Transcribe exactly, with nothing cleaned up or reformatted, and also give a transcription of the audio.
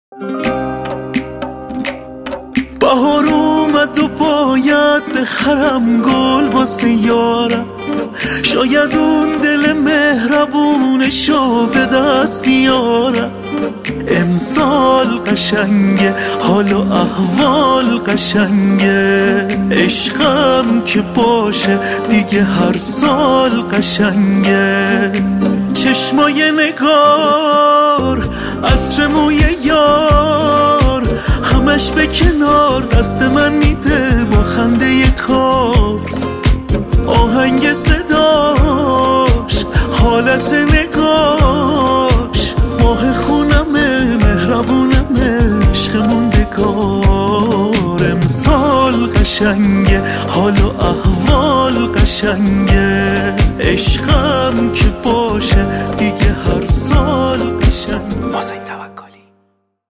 بهار اومد و باید بخرم گل واسه یارم، شاید اون دل مهربونشو به دست بیارم. امسال قشنگه، حال و احوال قشنگه، عشقم که باشه دیگه هر سال قشنگه. چشمای نگار، عطر موی یار، همش به کنار دست من میده با خنده کار. آهنگ صداش، حالت نگاش، ماه خونمه، مهربونمه، عشقمون بکار. امسال قشنگه، حال و احوال قشنگه.